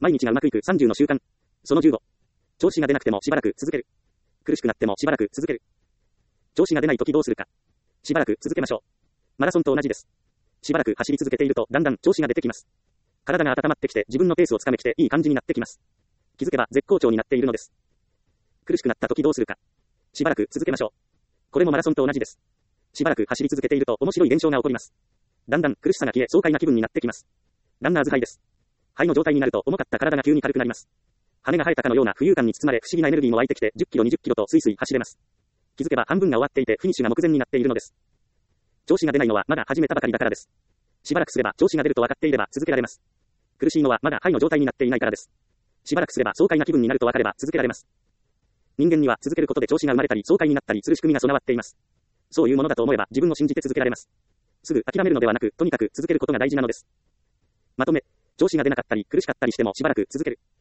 毎日がうまくいく30の習慣。その15。調子が出なくてもしばらく続ける。苦しくなってもしばらく続ける。調子が出ないときどうするか。しばらく続けましょう。マラソンと同じです。しばらく走り続けているとだんだん調子が出てきます。体が温まってきて自分のペースをつかめきていい感じになってきます。気づけば絶好調になっているのです。苦しくなったときどうするか。しばらく続けましょう。これもマラソンと同じです。しばらく走り続けていると面白い現象が起こります。だんだん苦しさが消え爽快な気分になってきます。ランナーズハイです。ハイの状態になると重かった体が急に軽くなります。羽が生えたかのような浮遊感に包まれ不思議なエネルギーも湧いてきて10キロ20キロとスイスイ走れます。気づけば半分が終わっていてフィニッシュが目前になっているのです。調子が出ないのはまだ始めたばかりだからです。しばらくすれば調子が出ると分かっていれば続けられます。苦しいのはまだハイの状態になっていないからです。しばらくすれば爽快な気分になると分かれば続けられます。人間には続けることで調子が生まれたり爽快になったりする仕組みが備わっています。そういうものだと思えば自分を信じて続けられます。すぐ諦めるのではなく、とにかく続けることが大事なのです。まとめ、調子が出なかったり苦しかったりしてもしばらく続ける。